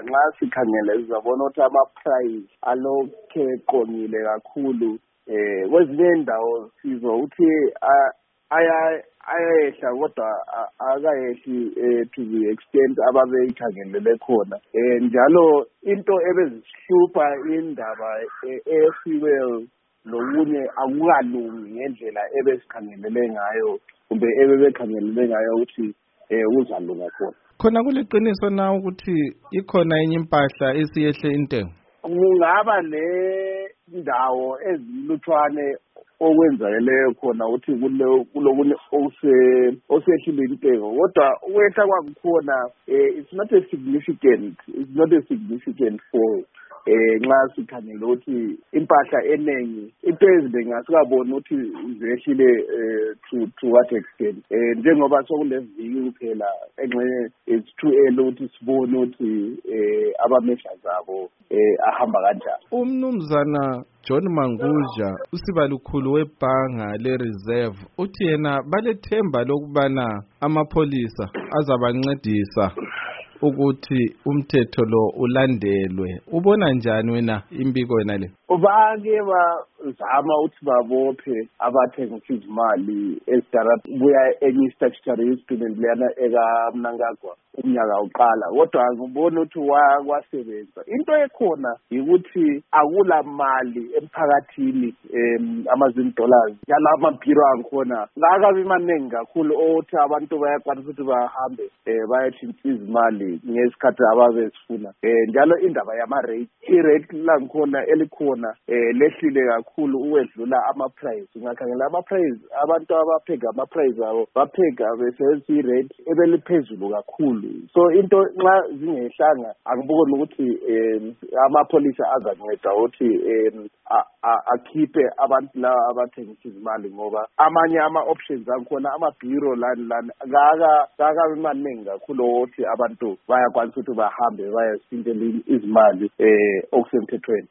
nxa sikhangele sizabona ukuthi ama-price alokhe eqomile kakhulu. Kwezinye indawo sizwa ukuthi ayehla kodwa akayehli to the extent ababeyikhangelele khona. Njalo into ebezisihlupha indaba e-fuel lokunye akukalungi ngendlela ebesikhangelele ngayo kumbe ebebekhangelele ngayo ukuthi uzalunga khona. Khona kuliqiniso na ukuthi ikhona enye impahla esiyehle intengo? Kungaba nendawo ezilutshwane okwenzakeleyo khona ukuthi kulokunye osehlile intengo kodwa ukwehla kwakukhona it's not a significant fall. Nxa sikhangele ukuthi impahla enengi into eziningi asikaboni ukuthi zehlile to what extent. Njengoba sokuleviki kuphela engxenye it's too early ukuthi sibone ukuthi abamehla zabo ahamba kanjani. Umnumzana John Mangudya usibalukhulu webhanga le-Reserve uthi yena balethemba lokubana amapholisa azabancedisa ukuthi umthetho lo ulandelwe. Ubona njani wena imbiko wena le? Bake bazama ukuthi babophe abathengisa izimali ezidala kuya enye statutory instrument leyana ekaMnangagwa umnyaka uqala kodwa ngibona ukuthi kwasebenza. Into ekhona ukuthi akula mali emphakathini amazini dollars yala amabhiro angikhona ngakabi maningi kakhulu othi abantu bayakwanisa ukuthi bahambe bayathinta izimali ngesikhathi ababesifuna. Njalo indaba yama-rate i-rate langikhona elikhona lehlile kakhulu ukwedlula ama-price. Ungakhangela ama-price abantu abapheka ama-price abo bapheka besebenzisa i-rate ebeliphezulu kakhulu. So into nxa zingehlanga angiboni ukuthi amapholisa azanceda ukuthi akhiphe abantu laba abathengisa izimali ngoba amanye ama-options angikhona amabhiro lani kakabi maningi kakhulu ukuthi abantu bayakwanisa ukuthi bahambe bayasintela izimali okusemthethweni.